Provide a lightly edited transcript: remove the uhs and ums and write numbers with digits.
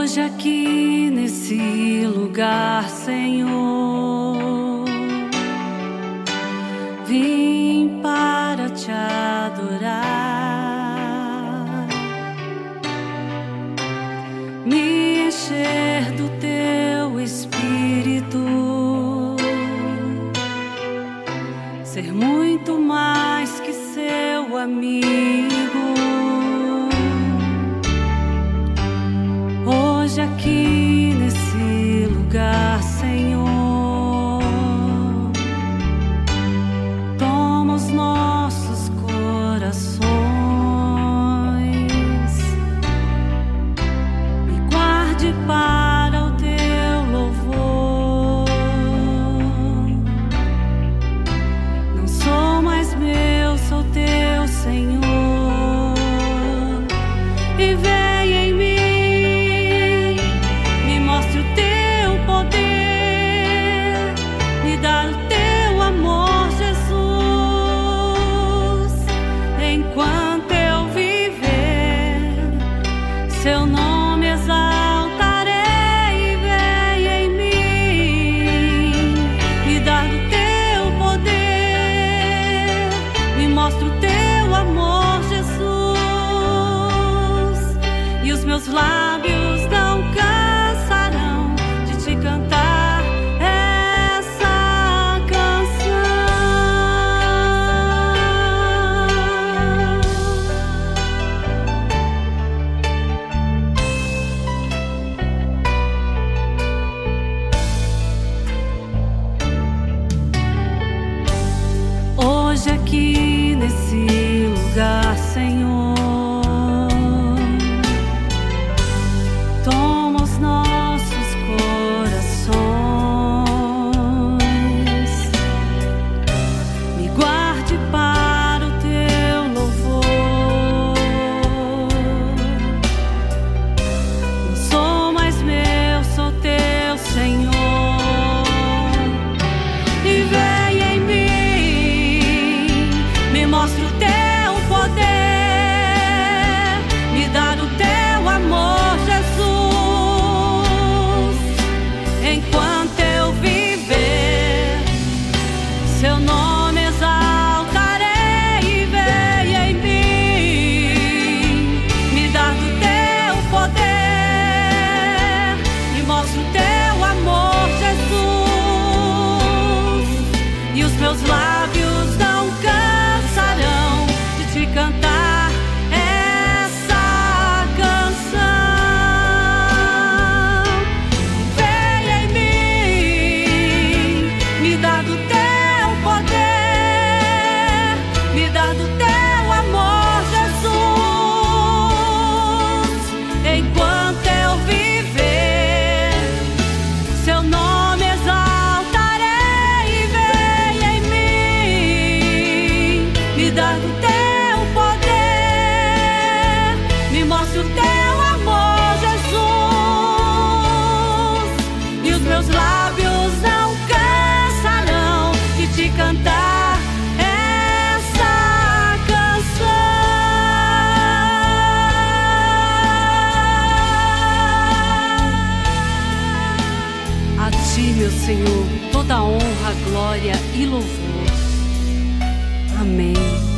Hoje aqui nesse lugar, Senhor, vim para te adorar, me encher do teu Espírito, ser muito mais que seu amigo. Hoje aqui nesse lugar, Senhor, toma os nossos corações, me guarde para o teu louvor. Não sou mais meu, sou teu, Senhor, e vem em mim. Seu nome exaltarei e vem em mim, me dá do teu poder, me mostra o teu amor, Jesus, e os meus lábios não cansarão de te cantar essa canção. Hoje aqui nesse lugar, Senhor, toma os nossos corações, me guarde para o teu louvor. Não sou mais meu, sou teu, Senhor, e vem em mim. Me mostra o teu poder, me dá do teu amor, Jesus. Enquanto eu viver, seu nome exaltarei e vem em mim. Me dá do teu poder, me mostra o teu amor, Jesus, e os meus lábios não cansarão de te cantar essa canção. Vem em mim, me dá do teu poder, me dá do teu amor, Jesus. Enquanto eu viver, seu nome exaltarei e vem em mim. Me dá do teu poder, me mostra o teu amor, Jesus, e os meus lábios não cansarão de te cantar essa canção. A ti, meu Senhor, toda honra, glória e louvor. Amém.